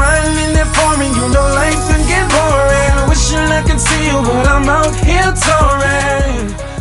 riding in that foreign, you know life can get boring. Wishing I could see you, but I'm out here touring.